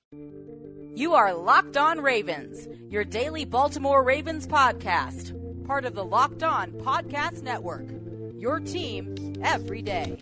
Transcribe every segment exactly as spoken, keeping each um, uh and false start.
You are Locked On Ravens, your daily Baltimore Ravens podcast, part of the Locked On Podcast Network, your team every day.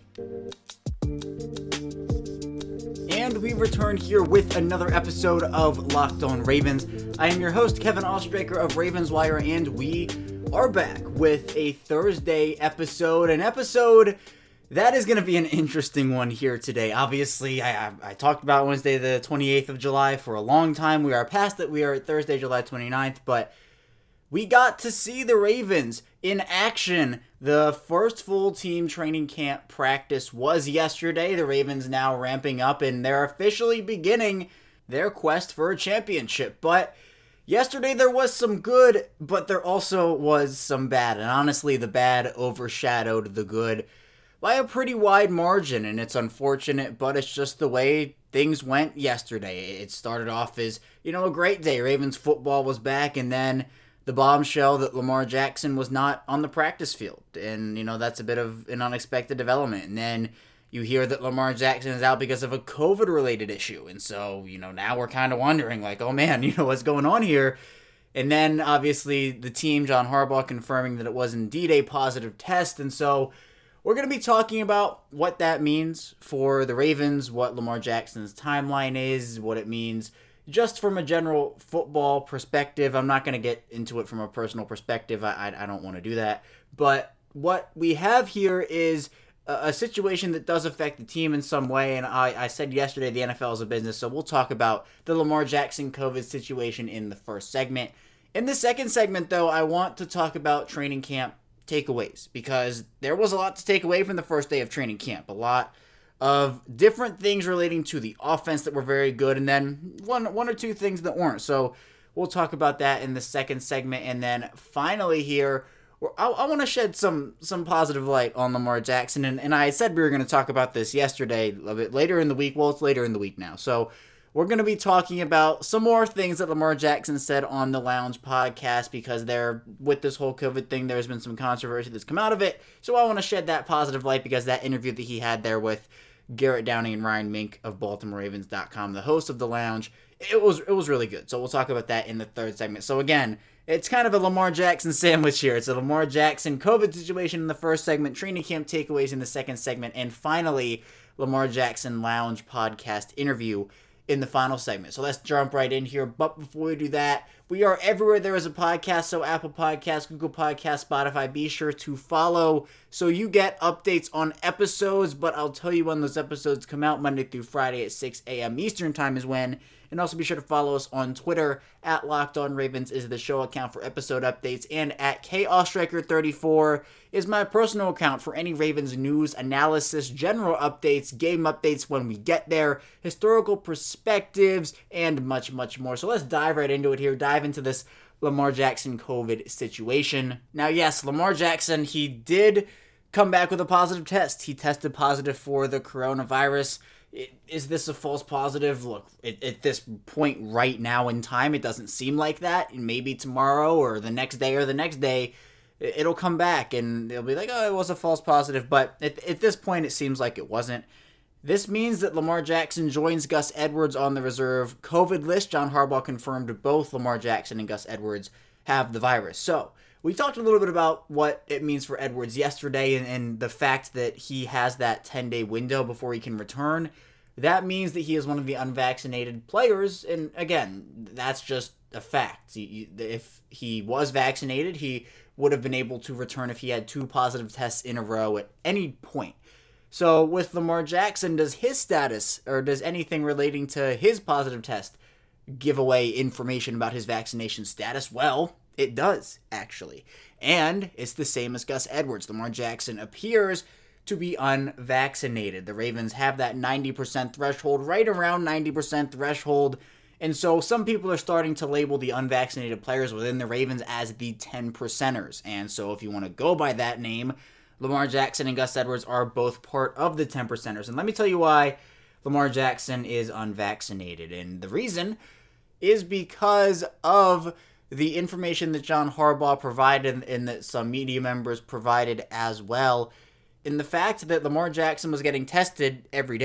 And we return here with another episode of Locked On Ravens. I am your host, Kevin Ostraker of Ravens Wire, and we are back with a Thursday episode, an episode that is going to be an interesting one here today. Obviously, I, I, I talked about Wednesday the twenty-eighth of July for a long time. We are past it. We are at Thursday, July twenty-ninth, but we got to see the Ravens in action. The first full team training camp practice was yesterday. The Ravens now ramping up, and they're officially beginning their quest for a championship. But yesterday there was some good, but there also was some bad. And honestly, the bad overshadowed the good by a pretty wide margin, and it's unfortunate, but it's just the way things went yesterday. It started off as, you know, a great day. Ravens football was back, and then the bombshell that Lamar Jackson was not on the practice field. And, you know, that's a bit of an unexpected development. And then you hear that Lamar Jackson is out because of a COVID-related issue. And so, you know, now we're kind of wondering, like, oh man, you know, what's going on here? And then, obviously, the team, John Harbaugh, confirming that it was indeed a positive test. And so we're going to be talking about what that means for the Ravens, what Lamar Jackson's timeline is, what it means just from a general football perspective. I'm not going to get into it from a personal perspective. I, I, I don't want to do that. But what we have here is a, a situation that does affect the team in some way. And I, I said yesterday the N F L is a business, so we'll talk about the Lamar Jackson COVID situation in the first segment. In the second segment, though, I want to talk about training camp takeaways, because there was a lot to take away from the first day of training camp. A lot of different things relating to the offense that were very good, and then one one or two things that weren't. So we'll talk about that in the second segment. And then finally here, I, I want to shed some some positive light on Lamar Jackson. And, and I said we were going to talk about this yesterday, a bit later in the week. Well, it's later in the week now. So we're going to be talking about some more things that Lamar Jackson said on the Lounge podcast, because there, with this whole COVID thing, there's been some controversy that's come out of it. So I want to shed that positive light, because that interview that he had there with Garrett Downing and Ryan Mink of Baltimore Ravens dot com, the host of the Lounge, it was it was really good. So we'll talk about that in the third segment. So again, it's kind of a Lamar Jackson sandwich here. It's a Lamar Jackson COVID situation in the first segment, training camp takeaways in the second segment, and finally, Lamar Jackson Lounge podcast interview in the final segment. So let's jump right in here. But before we do that, we are everywhere there is a podcast. So Apple Podcasts, Google Podcasts, Spotify. Be sure to follow so you get updates on episodes. But I'll tell you when those episodes come out. Monday through Friday at six a.m. Eastern time is when. And also be sure to follow us on Twitter. At Locked On Ravens is the show account for episode updates. And at K Ostraker thirty-four is my personal account for any Ravens news, analysis, general updates, game updates when we get there, historical perspectives, and much, much more. So let's dive right into it here. Dive into this Lamar Jackson COVID situation. Now, yes, Lamar Jackson, he did come back with a positive test. He tested positive for the coronavirus. Is this a false positive? Look, at, at this point right now in time, it doesn't seem like that. And maybe tomorrow or the next day or the next day, it'll come back and they'll be like, oh, it was a false positive. But at, at this point, it seems like it wasn't. This means that Lamar Jackson joins Gus Edwards on the reserve COVID list. John Harbaugh confirmed both Lamar Jackson and Gus Edwards have the virus. So we talked a little bit about what it means for Edwards yesterday and, and the fact that he has that ten-day window before he can return. That means that he is one of the unvaccinated players, and again, that's just a fact. If he was vaccinated, he would have been able to return if he had two positive tests in a row at any point. So with Lamar Jackson, does his status, or does anything relating to his positive test give away information about his vaccination status? Well, it does, actually. And it's the same as Gus Edwards. Lamar Jackson appears to be unvaccinated. The Ravens have that ninety percent threshold, right around ninety percent threshold. And so some people are starting to label the unvaccinated players within the Ravens as the ten percenters. And so if you want to go by that name, Lamar Jackson and Gus Edwards are both part of the ten percenters. And let me tell you why Lamar Jackson is unvaccinated. And the reason is because of the information that John Harbaugh provided and that some media members provided as well, in the fact that Lamar Jackson was getting tested every day.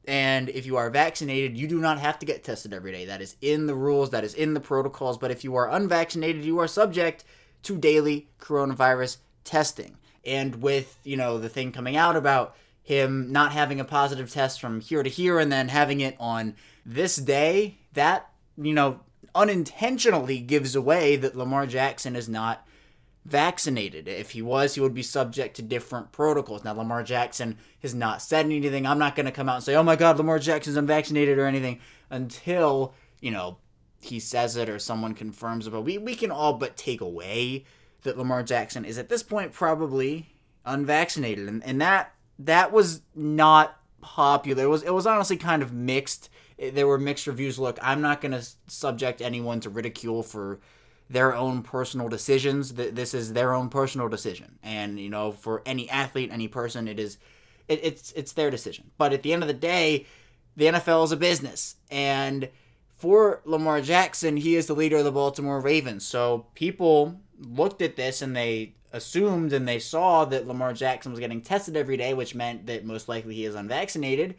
And if you are vaccinated, you do not have to get tested every day. That is in the rules, that is in the protocols. But if you are unvaccinated, you are subject to daily coronavirus testing. And with, you know, the thing coming out about him not having a positive test from here to here and then having it on this day, that, you know, unintentionally gives away that Lamar Jackson is not vaccinated. If he was, he would be subject to different protocols. Now, Lamar Jackson has not said anything. I'm not going to come out and say, oh my God, Lamar Jackson's unvaccinated or anything until, you know, he says it or someone confirms it. But we, we can all but take away that Lamar Jackson is at this point probably unvaccinated. And, and that that was not popular. It was, it was honestly kind of mixed. There were mixed reviews. Look, I'm not going to subject anyone to ridicule for their own personal decisions. This is their own personal decision. And, you know, for any athlete, any person, it is, it, it's, it's their decision. But at the end of the day, the N F L is a business. And for Lamar Jackson, he is the leader of the Baltimore Ravens. So people looked at this and they assumed and they saw that Lamar Jackson was getting tested every day, which meant that most likely he is unvaccinated.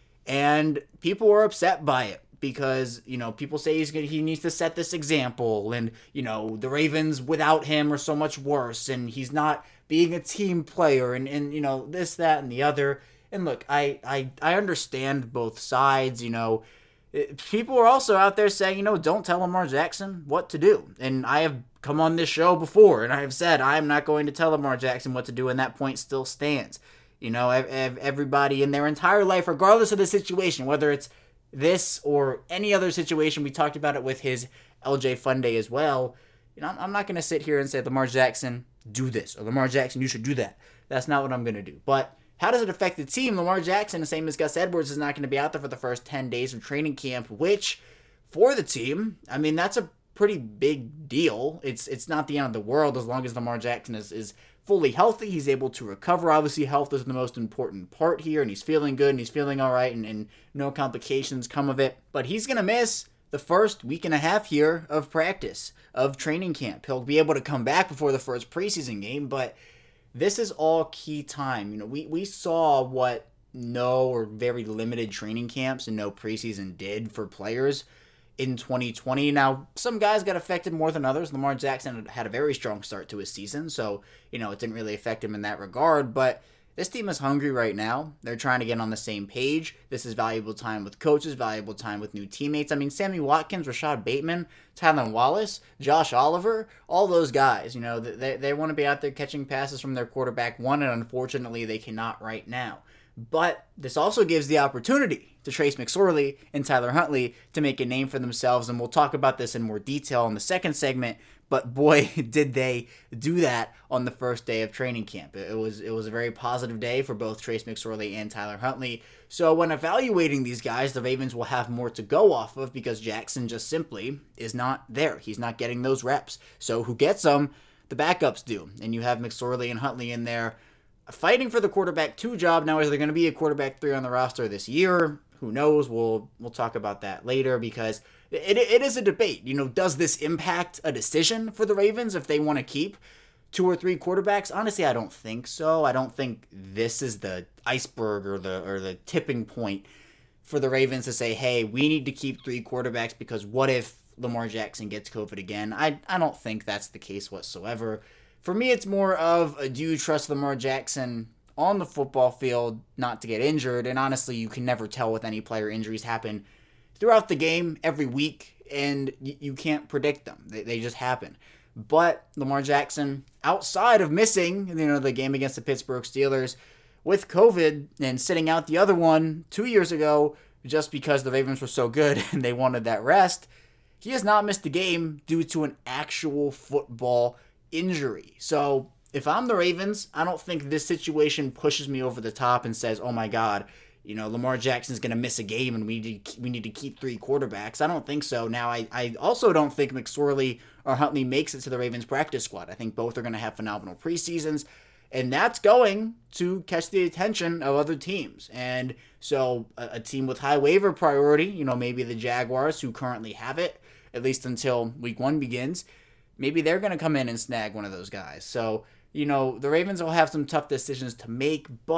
And people were upset by it because, you know, people say he's gonna, he needs to set this example. And, you know, the Ravens without him are so much worse. And he's not being a team player and, and you know, this, that, and the other. And look, I, I, I understand both sides, you know. People are also out there saying, you know, don't tell Lamar Jackson what to do. And I have come on this show before, and I have said I am not going to tell Lamar Jackson what to do, and that point still stands. You know, everybody in their entire life, regardless of the situation, whether it's this or any other situation, we talked about it with his L J Fun Day as well. You know, I'm not going to sit here and say, Lamar Jackson, do this, or Lamar Jackson, you should do that. That's not what I'm going to do. But how does it affect the team? Lamar Jackson, the same as Gus Edwards, is not going to be out there for the first ten days of training camp, which, for the team, I mean, that's a pretty big deal. It's it's not the end of the world as long as Lamar Jackson is, is fully healthy. He's able to recover. Obviously, health is the most important part here, and he's feeling good, and he's feeling all right, and, and no complications come of it. But he's going to miss the first week and a half here of practice, of training camp. He'll be able to come back before the first preseason game, but this is all key time. You know, we, we saw what no or very limited training camps and no preseason did for players in twenty twenty. Now, some guys got affected more than others. Lamar Jackson had a very strong start to his season, so, you know, it didn't really affect him in that regard. But this team is hungry right now. They're trying to get on the same page. This is valuable time with coaches, valuable time with new teammates. I mean, Sammy Watkins, Rashad Bateman, Tylan Wallace, Josh Oliver, all those guys, you know, they, they want to be out there catching passes from their quarterback one, and unfortunately they cannot right now. But this also gives the opportunity to Trace McSorley and Tyler Huntley to make a name for themselves, and we'll talk about this in more detail in the second segment. But boy, did they do that on the first day of training camp. It was it was a very positive day for both Trace McSorley and Tyler Huntley. So when evaluating these guys, the Ravens will have more to go off of because Jackson just simply is not there. He's not getting those reps. So who gets them? The backups do. And you have McSorley and Huntley in there fighting for the quarterback two job. Now, is there going to be a quarterback three on the roster this year? Who knows? We'll we'll talk about that later because it it is a debate. You know, does this impact a decision for the Ravens if they want to keep two or three quarterbacks? Honestly, I don't think so. I don't think this is the iceberg or the or the tipping point for the Ravens to say, hey, we need to keep three quarterbacks because what if Lamar Jackson gets COVID again? I I don't think that's the case whatsoever. For me, it's more of a do you trust Lamar Jackson on the football field not to get injured? And honestly, you can never tell with any player. Injuries happen throughout the game every week, and y- you can't predict them. They, they just happen. But Lamar Jackson, outside of missing, you know, the game against the Pittsburgh Steelers with COVID and sitting out the other one two years ago just because the Ravens were so good and they wanted that rest, he has not missed a game due to an actual football injury. So if I'm the Ravens, I don't think this situation pushes me over the top and says, oh my God, you know, Lamar Jackson's going to miss a game and we need to, we need to keep three quarterbacks. I don't think so. Now, I, I also don't think McSorley or Huntley makes it to the Ravens practice squad. I think both are going to have phenomenal preseasons, and that's going to catch the attention of other teams. And so a, a team with high waiver priority, you know, maybe the Jaguars, who currently have it, at least until week one begins, maybe they're going to come in and snag one of those guys. So, you know, the Ravens will have some tough decisions to make, but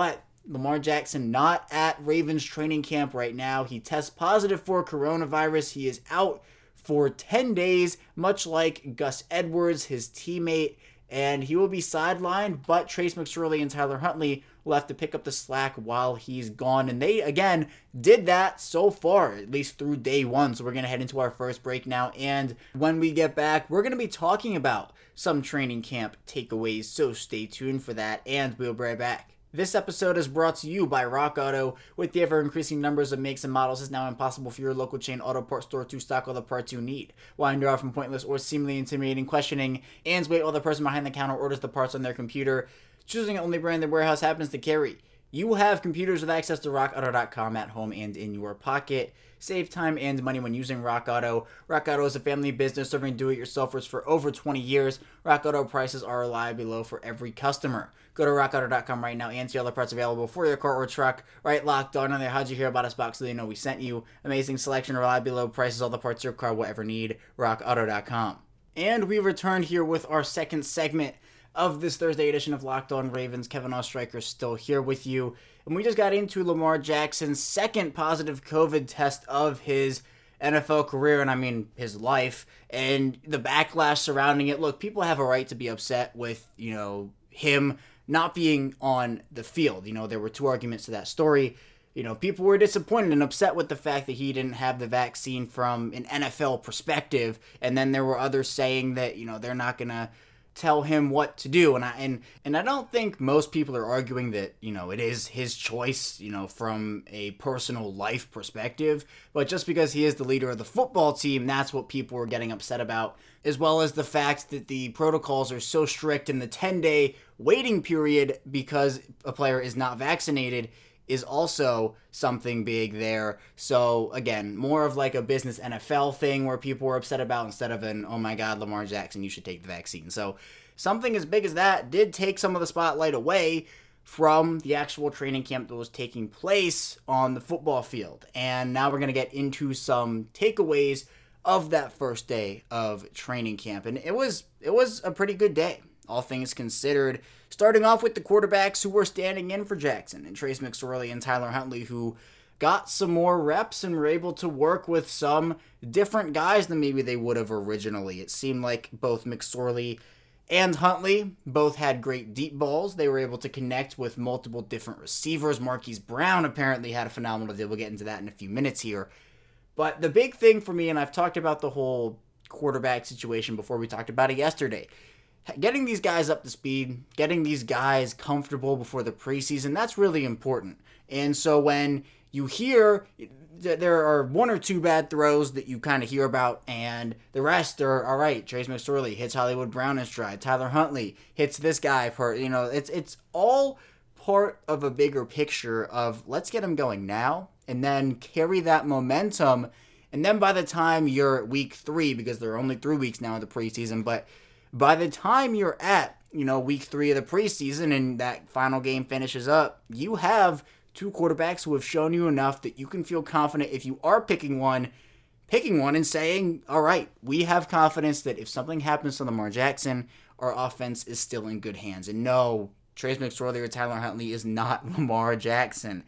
Lamar Jackson not at Ravens training camp right now. He tests positive for coronavirus. He is out for ten days, much like Gus Edwards, his teammate, and he will be sidelined, but Trace McSorley and Tyler Huntley will have to pick up the slack while he's gone. And they, again, did that so far, at least through day one. So we're going to head into our first break now. And when we get back, we're going to be talking about some training camp takeaways. So stay tuned for that, and we'll be right back. This episode is brought to you by Rock Auto. With the ever-increasing numbers of makes and models, it's now impossible for your local chain auto parts store to stock all the parts you need. Wind off from pointless or seemingly intimidating questioning, and wait while the person behind the counter orders the parts on their computer, choosing the only brand their warehouse happens to carry. You have computers with access to rock auto dot com at home and in your pocket. Save time and money when using Rock Auto. Rock Auto is a family business serving do-it-yourselfers for over twenty years. Rock Auto prices are reliably low for every customer. Go to rock auto dot com right now and see all the parts available for your car or truck. Right, Locked On on there. How'd you hear about us box so they know we sent you? Amazing selection, reliably low prices, all the parts your car will ever need. rock auto dot com. And we returned here with our second segment of this Thursday edition of Locked On Ravens. Kevin Ostreicher still here with you. And we just got into Lamar Jackson's second positive COVID test of his N F L career, and I mean his life, and the backlash surrounding it. Look, people have a right to be upset with, you know, him not being on the field. You know, there were two arguments to that story. You know, people were disappointed and upset with the fact that he didn't have the vaccine from an N F L perspective, and then there were others saying that, you know, they're not going to tell him what to do. And I and and I don't think most people are arguing that, you know, it is his choice, you know, from a personal life perspective, but just because he is the leader of the football team, that's what people were getting upset about, as well as the fact that the protocols are so strict and the ten-day waiting period because a player is not vaccinated is also something big there. So again, more of like a business N F L thing where people were upset about instead of an, oh my God, Lamar Jackson, you should take the vaccine. So something as big as that did take some of the spotlight away from the actual training camp that was taking place on the football field. And now we're going to get into some takeaways of that first day of training camp. And it was it was a pretty good day, all things considered. Starting off with the quarterbacks who were standing in for Jackson, and Trace McSorley and Tyler Huntley, who got some more reps and were able to work with some different guys than maybe they would have originally. It seemed like both McSorley and Huntley both had great deep balls. They were able to connect with multiple different receivers. Marquise Brown apparently had a phenomenal day. We'll get into that in a few minutes here. But the big thing for me, and I've talked about the whole quarterback situation before, we talked about it yesterday, getting these guys up to speed, getting these guys comfortable before the preseason, that's really important. And so when you hear that there are one or two bad throws that you kind of hear about, and the rest are, all right, Trace McSorley hits Hollywood Brown in stride, Tyler Huntley hits this guy, per, you know, it's it's all part of a bigger picture of let's get them going now, and then carry that momentum, and then by the time you're at week three, because there are only three weeks now in the preseason, but by the time you're at, you know, week three of the preseason and that final game finishes up, you have two quarterbacks who have shown you enough that you can feel confident if you are picking one, picking one and saying, all right, we have confidence that if something happens to Lamar Jackson, our offense is still in good hands. And no, Trace McSorley or Tyler Huntley is not Lamar Jackson.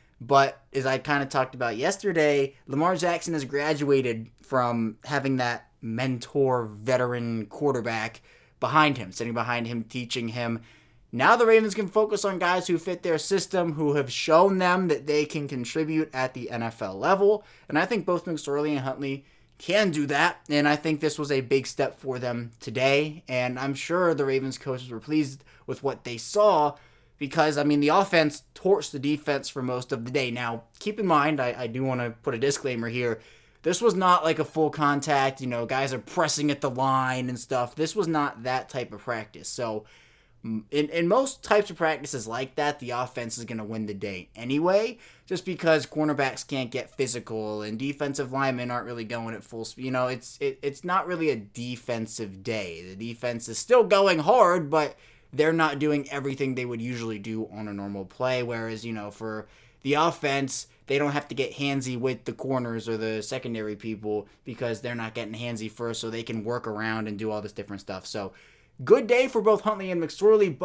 But as I kind of talked about yesterday, Lamar Jackson has graduated from having that mentor, veteran quarterback behind him, sitting behind him, teaching him. Now the Ravens can focus on guys who fit their system, who have shown them that they can contribute at the N F L level. And I think both McSorley and Huntley can do that. And I think this was a big step for them today. And I'm sure the Ravens coaches were pleased with what they saw because, I mean, the offense torched the defense for most of the day. Now, keep in mind, I, I do want to put a disclaimer here. This was not like a full contact, you know, guys are pressing at the line and stuff. This was not that type of practice. So in, in most types of practices like that, the offense is going to win the day anyway, just because cornerbacks can't get physical and defensive linemen aren't really going at full speed. You know, it's it, it's not really a defensive day. The defense is still going hard, but they're not doing everything they would usually do on a normal play. Whereas, you know, for the offense, they don't have to get handsy with the corners or the secondary people because they're not getting handsy first, so they can work around and do all this different stuff. So good day for both Huntley and McSorley, but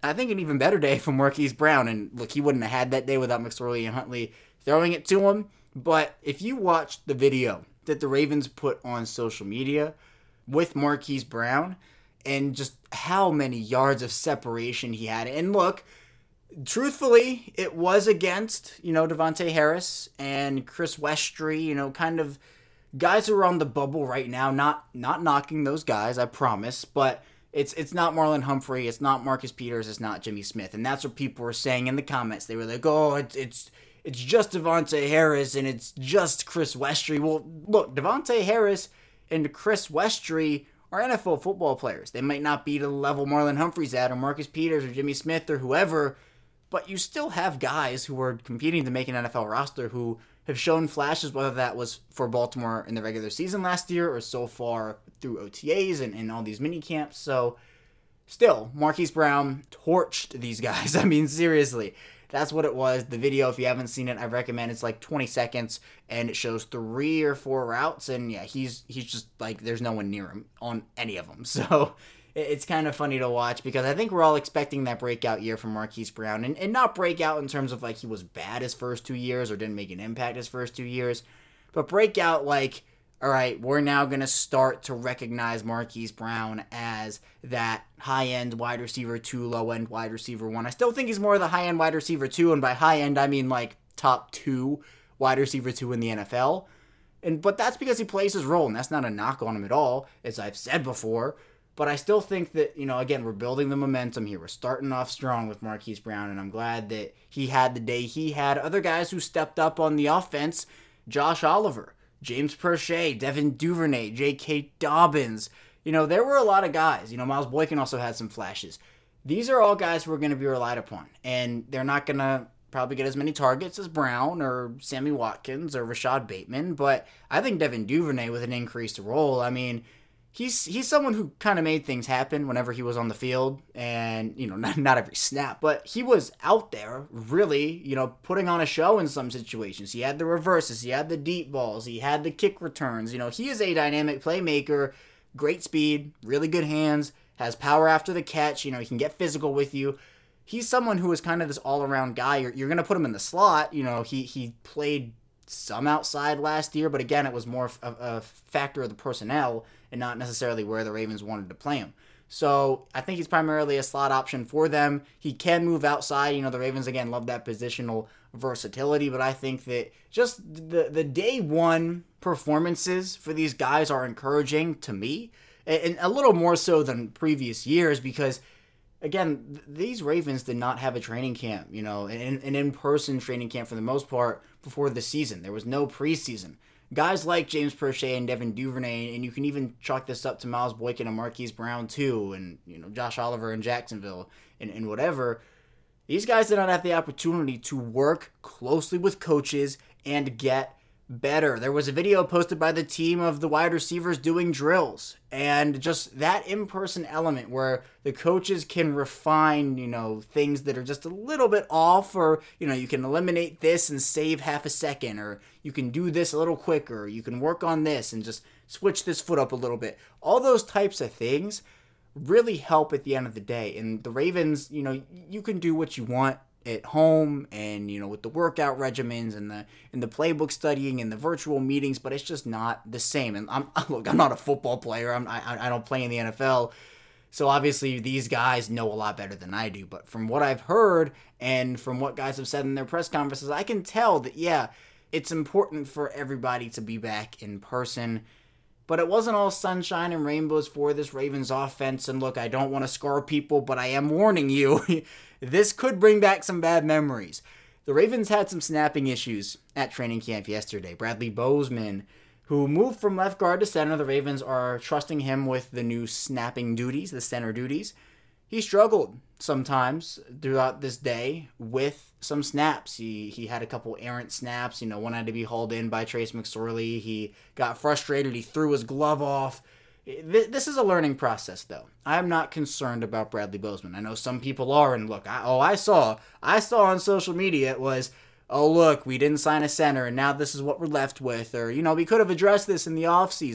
I think an even better day for Marquise Brown. And look, he wouldn't have had that day without McSorley and Huntley throwing it to him. But if you watched the video that the Ravens put on social media with Marquise Brown and just how many yards of separation he had. And look, truthfully, it was against, you know, Davontae Harris and Chris Westry, you know, kind of guys who are on the bubble right now. Not not knocking those guys, I promise, but it's it's not Marlon Humphrey, it's not Marcus Peters, it's not Jimmy Smith. And that's what people were saying in the comments. They were like, oh, it's it's it's just Davontae Harris and it's just Chris Westry. Well, look, Davontae Harris and Chris Westry are N F L football players. They might not be to the level Marlon Humphrey's at or Marcus Peters or Jimmy Smith or whoever, but you still have guys who are competing to make an N F L roster who have shown flashes, whether that was for Baltimore in the regular season last year or so far through O T As and, and all these mini camps. So still, Marquise Brown torched these guys. I mean, seriously. That's what it was. The video, if you haven't seen it, I recommend. It's like twenty seconds, and it shows three or four routes, and yeah, he's he's just like, there's no one near him on any of them. So it's kind of funny to watch because I think we're all expecting that breakout year from Marquise Brown, and, and not breakout in terms of like he was bad his first two years or didn't make an impact his first two years, but breakout like, all right, we're now going to start to recognize Marquise Brown as that high-end wide receiver two, low-end wide receiver one. I still think he's more of the high-end wide receiver two, and by high-end, I mean like top two wide receiver two in the N F L. And But that's because he plays his role, and that's not a knock on him at all, as I've said before. But I still think that, you know, again, we're building the momentum here. We're starting off strong with Marquise Brown, and I'm glad that he had the day he had. Other guys who stepped up on the offense, Josh Oliver, James Prochet, Devin Duvernay, J K. Dobbins. You know, there were a lot of guys. You know, Miles Boykin also had some flashes. These are all guys who are going to be relied upon. And they're not going to probably get as many targets as Brown or Sammy Watkins or Rashad Bateman. But I think Devin Duvernay with an increased role, I mean, he's he's someone who kind of made things happen whenever he was on the field. And, you know, not, not every snap. But he was out there really, you know, putting on a show in some situations. He had the reverses. He had the deep balls. He had the kick returns. You know, he is a dynamic playmaker. Great speed, really good hands, has power after the catch. You know, he can get physical with you. He's someone who is kind of this all-around guy. You're, you're going to put him in the slot. You know, he, he played some outside last year, but again, it was more a, a factor of the personnel and not necessarily where the Ravens wanted to play him. So I think he's primarily a slot option for them. He can move outside. You know, the Ravens, again, love that positional versatility, but I think that just the, the day one performances for these guys are encouraging to me, and a little more so than previous years because, again, these Ravens did not have a training camp, you know, an, an in-person training camp for the most part before the season. There was no preseason. Guys like James Prochet and Devin Duvernay, and you can even chalk this up to Miles Boykin and Marquise Brown too, and, you know, Josh Oliver in Jacksonville, and, and whatever. These guys did not have the opportunity to work closely with coaches and get better. There was a video posted by the team of the wide receivers doing drills, and just that in-person element where the coaches can refine, you know, things that are just a little bit off, or, you know, you can eliminate this and save half a second, or you can do this a little quicker, you can work on this and just switch this foot up a little bit. All those types of things really help at the end of the day. And the Ravens, you know, you can do what you want at home and, you know, with the workout regimens and the and the playbook studying and the virtual meetings, but it's just not the same. And I'm look, I'm not a football player. I'm, I I don't play in the N F L, so obviously these guys know a lot better than I do. But from what I've heard and from what guys have said in their press conferences, I can tell that yeah, it's important for everybody to be back in person. But it wasn't all sunshine and rainbows for this Ravens offense. And look, I don't want to scar people, but I am warning you, this could bring back some bad memories. The Ravens had some snapping issues at training camp yesterday. Bradley Bozeman, who moved from left guard to center, the Ravens are trusting him with the new snapping duties, the center duties. He struggled sometimes throughout this day with some snaps. He he had a couple errant snaps. You know, one had to be hauled in by Trace McSorley. He got frustrated. He threw his glove off. This is a learning process, though. I'm not concerned about Bradley Bozeman. I know some people are, and look, I, oh, I saw, I saw on social media it was, oh, look, we didn't sign a center, and now this is what we're left with, or, you know, we could have addressed this in the offseason.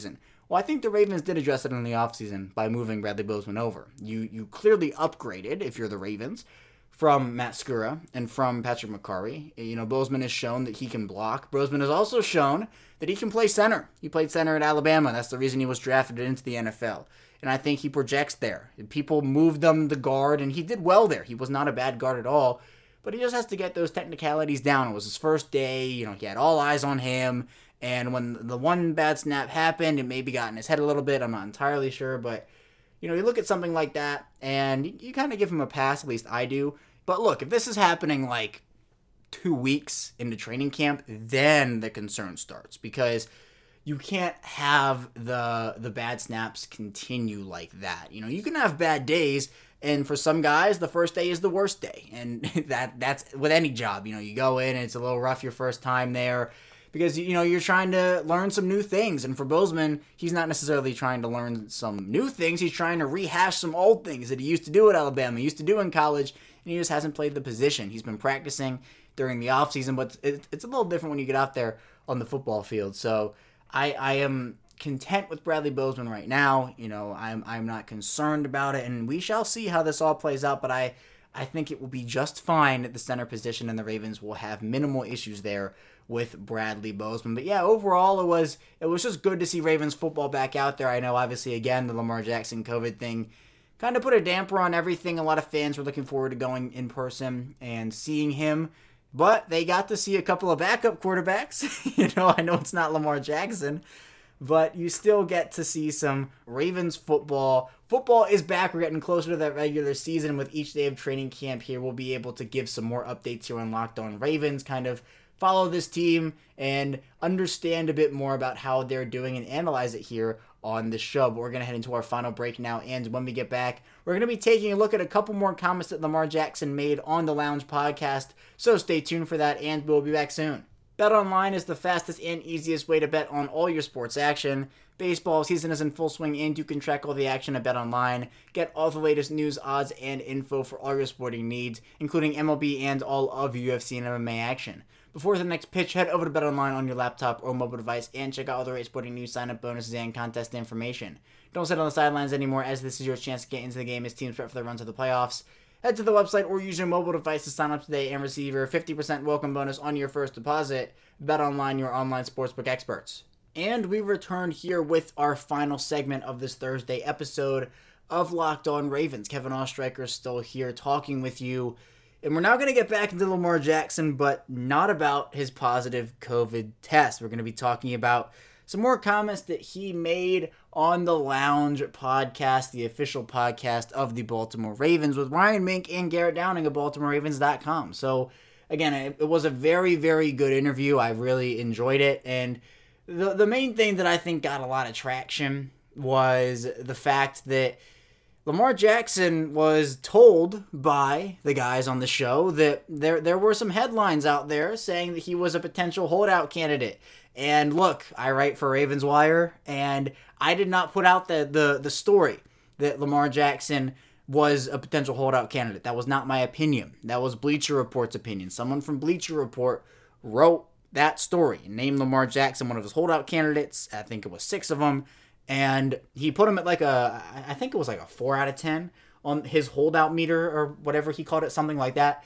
Well, I think the Ravens did address it in the offseason by moving Bradley Bozeman over. You you clearly upgraded, if you're the Ravens, from Matt Skura and from Patrick McCarry. You know, Bozeman has shown that he can block. Bozeman has also shown that he can play center. He played center at Alabama. That's the reason he was drafted into the N F L. And I think he projects there. People moved him to guard, and he did well there. He was not a bad guard at all. But he just has to get those technicalities down. It was his first day. You know, he had all eyes on him. And when the one bad snap happened, it maybe got in his head a little bit. I'm not entirely sure. But, you know, you look at something like that, and you, you kind of give him a pass. At least I do. But look, if this is happening like two weeks into training camp, then the concern starts. Because you can't have the the bad snaps continue like that. You know, you can have bad days. And for some guys, the first day is the worst day. And that that's with any job. You know, you go in and it's a little rough your first time there because, you know, you're trying to learn some new things. And for Bozeman, he's not necessarily trying to learn some new things. He's trying to rehash some old things that he used to do at Alabama, he used to do in college, and he just hasn't played the position. He's been practicing during the offseason, but it, it's a little different when you get out there on the football field. So I, I am content with Bradley Bozeman right now. You know, I'm I'm not concerned about it, and we shall see how this all plays out, but I, I think it will be just fine at the center position, and the Ravens will have minimal issues there with Bradley Bozeman. But yeah, overall, it was it was just good to see Ravens football back out there. I know, obviously, again, the Lamar Jackson COVID thing kind of put a damper on everything. A lot of fans were looking forward to going in person and seeing him, but they got to see a couple of backup quarterbacks. You know, I know it's not Lamar Jackson, but you still get to see some Ravens football. Football is back. We're getting closer to that regular season. With each day of training camp here, we'll be able to give some more updates here on Locked On Ravens, kind of follow this team and understand a bit more about how they're doing and analyze it here on the show. But we're going to head into our final break now, and when we get back, we're going to be taking a look at a couple more comments that Lamar Jackson made on the Lounge podcast, so stay tuned for that, and we'll be back soon. BetOnline is the fastest and easiest way to bet on all your sports action. Baseball season is in full swing, and you can track all the action at BetOnline. Get all the latest news, odds, and info for all your sporting needs, including M L B and all of U F C and M M A action. Before the next pitch, head over to BetOnline on your laptop or mobile device and check out all the great sporting news, sign-up bonuses, and contest information. Don't sit on the sidelines anymore, as this is your chance to get into the game as teams prep for the run to the playoffs. Head to the website or use your mobile device to sign up today and receive your fifty percent welcome bonus on your first deposit. BetOnline, your online sportsbook experts. And we returned here with our final segment of this Thursday episode of Locked On Ravens. Kevin Oestreicher is still here talking with you. And we're now going to get back into Lamar Jackson, but not about his positive COVID test. We're going to be talking about some more comments that he made on the Lounge podcast, the official podcast of the Baltimore Ravens, with Ryan Mink and Garrett Downing of Baltimore Ravens dot com. So, again, it, it was a very, very good interview. I really enjoyed it. And the the main thing that I think got a lot of traction was the fact that Lamar Jackson was told by the guys on the show that there there were some headlines out there saying that he was a potential holdout candidate. And look, I write for Ravens Wire, and I did not put out the, the, the story that Lamar Jackson was a potential holdout candidate. That was not my opinion. That was Bleacher Report's opinion. Someone from Bleacher Report wrote that story, named Lamar Jackson one of his holdout candidates. I think it was six of them. And he put him at like a, I think it was like a four out of ten on his holdout meter or whatever he called it, something like that.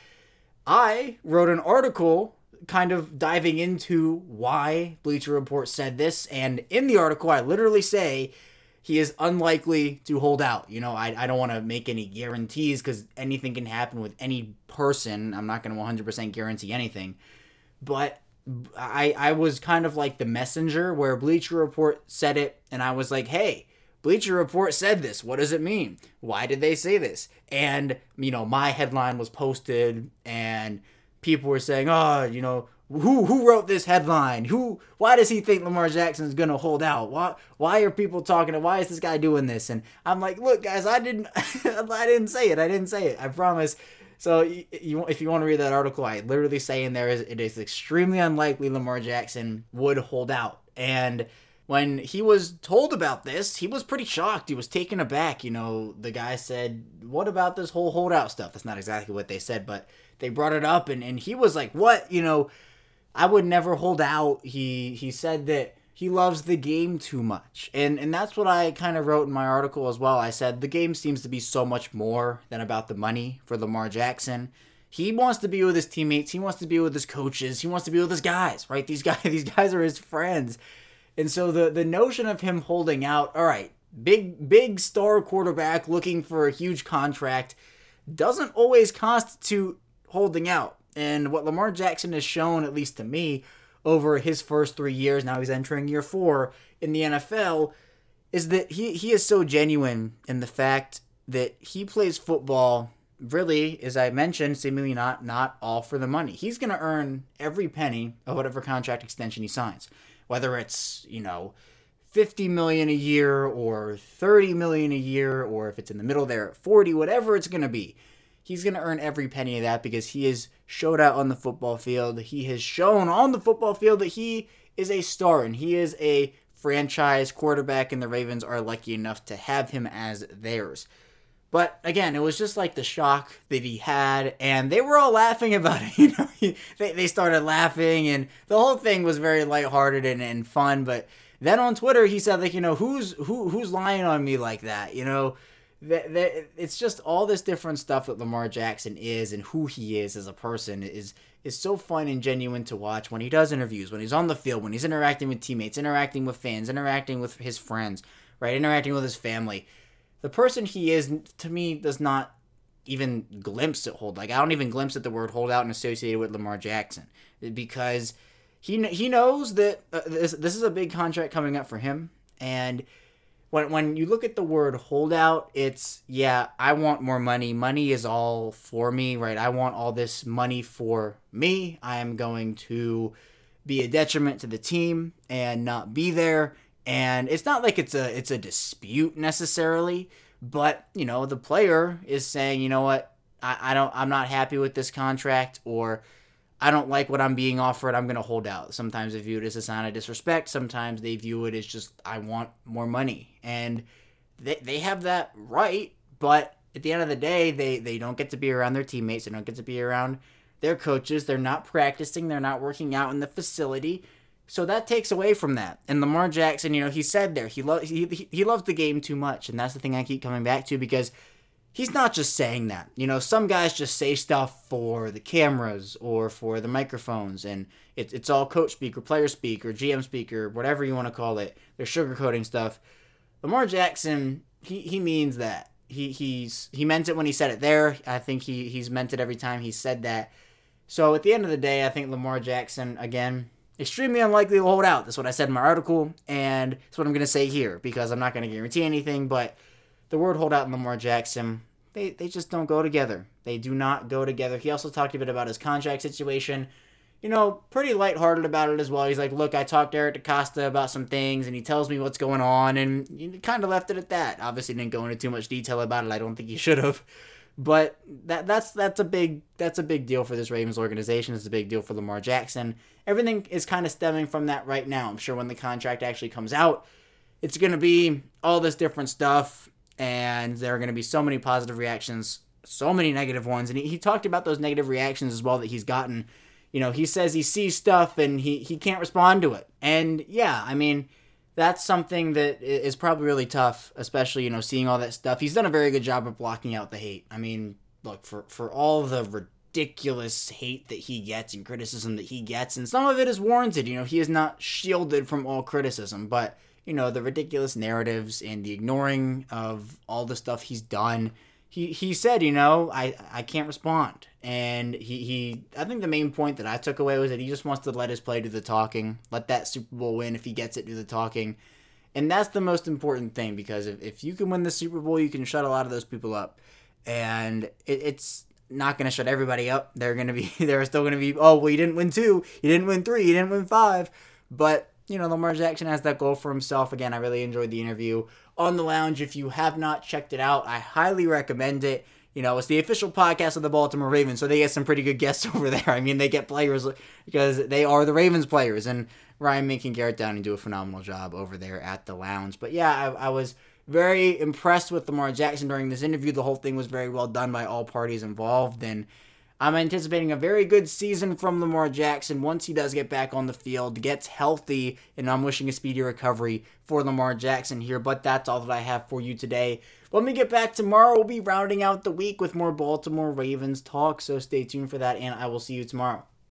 I wrote an article kind of diving into why Bleacher Report said this. And in the article, I literally say he is unlikely to hold out. You know, I, I don't want to make any guarantees because anything can happen with any person. I'm not going to one hundred percent guarantee anything. But I, I was kind of like the messenger where Bleacher Report said it, and I was like, hey, Bleacher Report said this. What does it mean? Why did they say this? And, you know, my headline was posted, and people were saying, oh, you know, who who wrote this headline? Who? Why does he think Lamar Jackson is going to hold out? Why why are people talking? Why is this guy doing this? And I'm like, look, guys, I didn't I didn't say it. I didn't say it. I promise. So you, you, if you want to read that article, I literally say in there is it is extremely unlikely Lamar Jackson would hold out. And when he was told about this, he was pretty shocked. He was taken aback. You know, the guy said, what about this whole holdout stuff? That's not exactly what they said, but they brought it up, and, and he was like, what? You know, I would never hold out. He he said that he loves the game too much. And and that's what I kind of wrote in my article as well. I said the game seems to be so much more than about the money for Lamar Jackson. He wants to be with his teammates. He wants to be with his coaches. He wants to be with his guys, right? These guys, these guys are his friends. And so the, the notion of him holding out, all right, big, big star quarterback looking for a huge contract doesn't always constitute holding out. And what Lamar Jackson has shown, at least to me, over his first three years, now he's entering year four in the N F L, is that he, he is so genuine in the fact that he plays football, really, as I mentioned, seemingly not, not all for the money. He's going to earn every penny of whatever contract extension he signs. Whether it's, you know, fifty million dollars a year or thirty million dollars a year, or if it's in the middle there at forty, whatever it's going to be. He's going to earn every penny of that because he has showed out on the football field. He has shown on the football field that he is a star and he is a franchise quarterback, and the Ravens are lucky enough to have him as theirs. But again, it was just like the shock that he had, and they were all laughing about it. You know, they they started laughing, and the whole thing was very lighthearted and, and fun. But then on Twitter, he said, like, you know, who's who who's lying on me like that? You know, that, that it's just all this different stuff that Lamar Jackson is and who he is as a person is is so fun and genuine to watch when he does interviews, when he's on the field, when he's interacting with teammates, interacting with fans, interacting with his friends, right, interacting with his family. The person he is, to me, does not even glimpse at hold. Like, I don't even glimpse at the word holdout and associated with Lamar Jackson. Because he he knows that uh, this, this is a big contract coming up for him. And when when you look at the word holdout, it's, yeah, I want more money. Money is all for me, right? I want all this money for me. I am going to be a detriment to the team and not be there. And it's not like it's a it's a dispute necessarily, but, you know, the player is saying, you know what, I, I don't I'm not happy with this contract, or I don't like what I'm being offered, I'm gonna hold out. Sometimes they view it as a sign of disrespect, sometimes they view it as just, I want more money. And they they have that right, but at the end of the day, they, they don't get to be around their teammates, they don't get to be around their coaches, they're not practicing, they're not working out in the facility. So that takes away from that. And Lamar Jackson, you know, he said there, he, lo- he, he, he loves the game too much. And that's the thing I keep coming back to, because he's not just saying that. You know, some guys just say stuff for the cameras or for the microphones. And it, it's all coach speak or player speak or G M speak or whatever you want to call it. They're sugarcoating stuff. Lamar Jackson, he, he means that. He he's he meant it when he said it there. I think he he's meant it every time he said that. So at the end of the day, I think Lamar Jackson, again, extremely unlikely to hold out. That's what I said in my article, and that's what I'm going to say here, because I'm not going to guarantee anything, but the word holdout and Lamar Jackson, they, they just don't go together. They do not go together. He also talked a bit about his contract situation, you know, pretty lighthearted about it as well. He's like, look, I talked to Eric DeCosta about some things, and he tells me what's going on, and he kind of left it at that. Obviously didn't go into too much detail about it. I don't think he should have. But that that's that's a big that's a big deal for this Ravens organization. It's a big deal for Lamar Jackson. Everything is kind of stemming from that right now. I'm sure when the contract actually comes out, it's going to be all this different stuff, and there are going to be so many positive reactions, so many negative ones. And he, he talked about those negative reactions as well that he's gotten. You know, he says he sees stuff and he, he can't respond to it. And yeah, I mean, that's something that is probably really tough, especially, you know, seeing all that stuff. He's done a very good job of blocking out the hate. I mean, look, for, for all the ridiculous hate that he gets and criticism that he gets, and some of it is warranted, you know, he is not shielded from all criticism, but, you know, the ridiculous narratives and the ignoring of all the stuff he's done, he, he said, you know, I, I can't respond. And he, he, I think the main point that I took away was that he just wants to let his play do the talking, let that Super Bowl win if he gets it, do the talking. And that's the most important thing, because if, if you can win the Super Bowl, you can shut a lot of those people up. And it, it's not going to shut everybody up. They're going to be, they're still going to be, oh, well, you didn't win two, you didn't win three, you didn't win five. But, you know, Lamar Jackson has that goal for himself. Again, I really enjoyed the interview on The Lounge. If you have not checked it out, I highly recommend it. You know, it's the official podcast of the Baltimore Ravens, so they get some pretty good guests over there. I mean, they get players because they are the Ravens players, and Ryan Mink and Garrett Downing do a phenomenal job over there at The Lounge. But yeah, I, I was very impressed with Lamar Jackson during this interview. The whole thing was very well done by all parties involved, and I'm anticipating a very good season from Lamar Jackson once he does get back on the field, gets healthy, and I'm wishing a speedy recovery for Lamar Jackson here. But that's all that I have for you today. When we get back tomorrow, we'll be rounding out the week with more Baltimore Ravens talk, so stay tuned for that, and I will see you tomorrow.